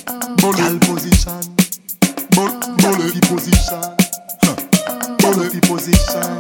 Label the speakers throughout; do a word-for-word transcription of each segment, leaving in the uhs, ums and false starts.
Speaker 1: Bully. Gal position. Bull, bully fi position. Huh. Bully fi position.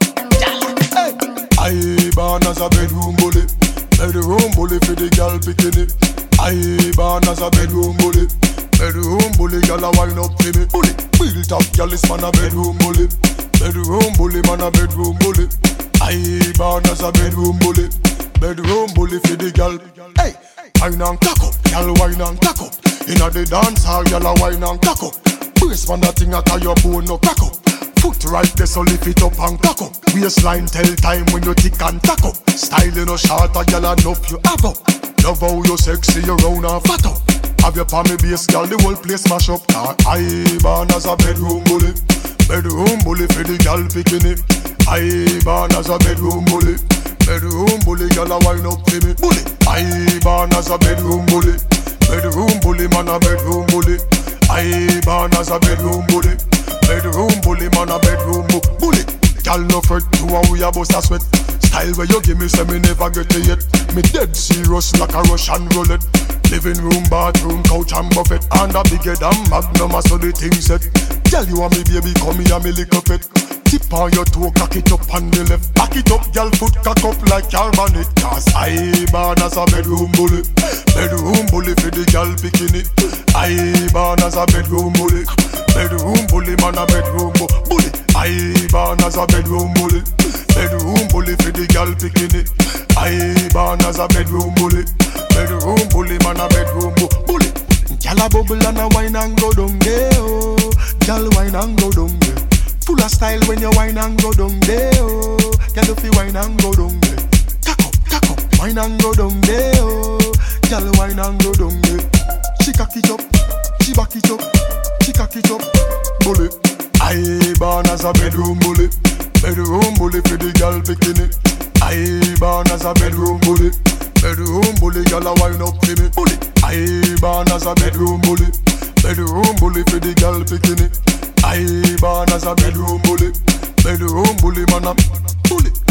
Speaker 1: Hey. I born as a bedroom bully. Bedroom bully fi the gal bikini. I born as a bedroom bully. Bedroom bully, gal a wine up for me. Bully. Built up gal is man a bedroom bully. Bedroom bully, man a bedroom bully. I born as a bedroom bully. Bedroom bully for the gal. Hey, wine and cock up, gal wine and cock up. Inna the dance hall, gal a wine and cock up. Brace man that thing after your bone no crack up. Foot right there so lift it up and cock up. Waistline tell time when you tick and tack up. Style you no short, a gal enough you have up. Love how you sexy, you round and fat up. Have your palmy base, gal, the whole place smash up. I born as a bedroom bully. Bedroom bully for the gal bikini. I born as a bedroom bully. Bedroom bully, gal a wine up for me. Bully. I born as a bedroom bully. Bedroom bully, man a bedroom bully. I born as a bedroom bully. Bedroom bully, man a bedroom bully. Gal no fret to how we a bust a sweat. Style where you give me say me never get it yet. Me dead serious like a Russian roulette. Living room, bathroom, couch and buffet. And a bigger than Magnum, so the thing set. Tell you and me baby, come here, me lick up it. Tip on your toe, cock it up on the left. Back it up, girl, foot cock up like carbonate. Cause I born as a bedroom bully. Bedroom bully for the girl bikini. I born as a bedroom bully. Bedroom bully, man a bedroom bully. I born as a bedroom bully. Bedroom bully for the girl bikini. I born as a bedroom bully. Bedroom bully, man a bedroom bully. Gyal a bubble and a wine and go down there, oh. Gyal wine and go down there. Full of style when you wine and go down there, oh. Gyal if you wine and go down there. Cock up, cock up, wine and go down there, oh. Gyal wine and go down there. She cock it up, she back it up, she cock it up, bully. I born as a bedroom bully. Bedroom bully for the girl bikini. I born as a bedroom bully. Bedroom bully, girl a wine up for me. Bully. I born as a bedroom bully. Bedroom bully for the girl bikini. I born as a bedroom bully. Bedroom bully, man a bully.